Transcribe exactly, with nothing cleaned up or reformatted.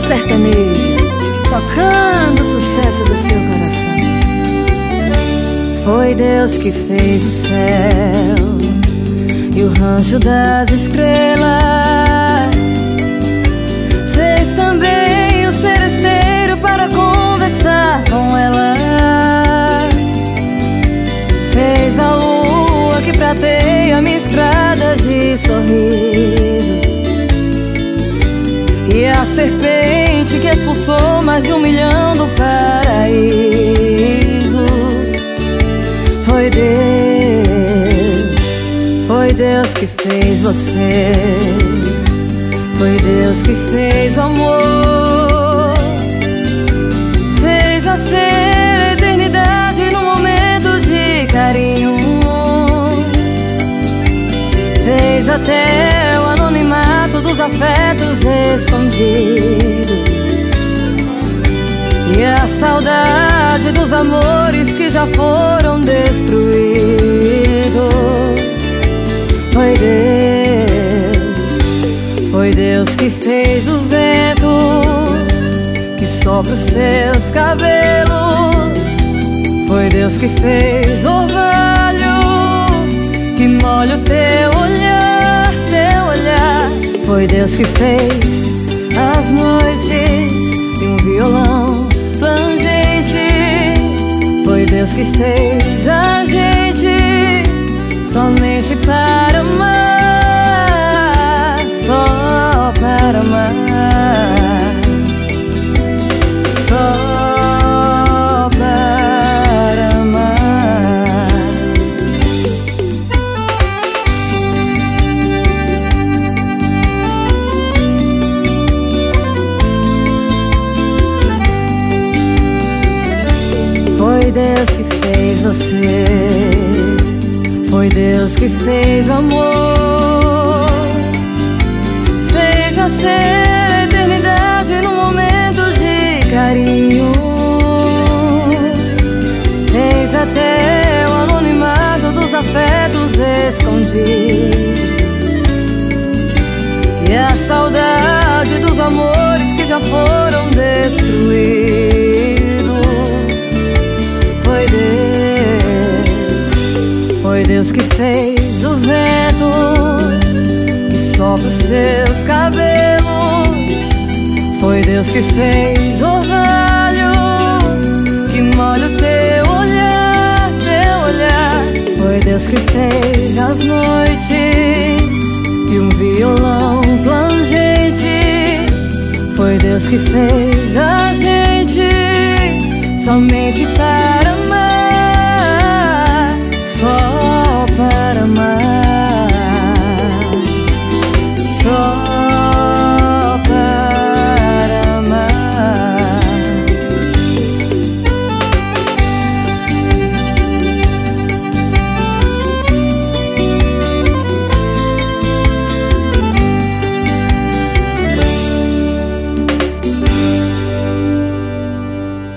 sertaneja, tocando o sucesso do seu coração. Foi Deus que fez o céu e o rancho das estrelas. Fez também o seresteiro para conversar com elas. Fez a lua que prateia minhas estradas de sorrisos, e a serpente que expulsou mais de um milhão do paraíso. Foi Deus, foi Deus que fez você. Foi Deus que fez o amor. Fez nascer a eternidade num momento de carinho. Fez até o anonimato dos afetos escondidos, e a saudade dos amores que já foram destruídos. Foi Deus, foi Deus que fez o vento que sopra os seus cabelos. Foi Deus que fez o orvalho que molha o teu olhar, teu olhar. Foi Deus que fez as noites e um violão plangente. Foi Deus que fez a gente somente para amar, só para amar, só para amar. Foi Deus que fez você. Foi Deus que fez o amor. Fez nascer a eternidade num momento de carinho. Fez até o anonimato dos afetos escondidos, e a saudade dos amores que já foram destruídos. Foi Deus, foi Deus que fez o vento que sopra os seus cabelos. Foi Deus que fez o orvalho que molha o teu olhar, teu olhar. Foi Deus que fez as noites e um violão plangente. Foi Deus que fez a gente somente para amar,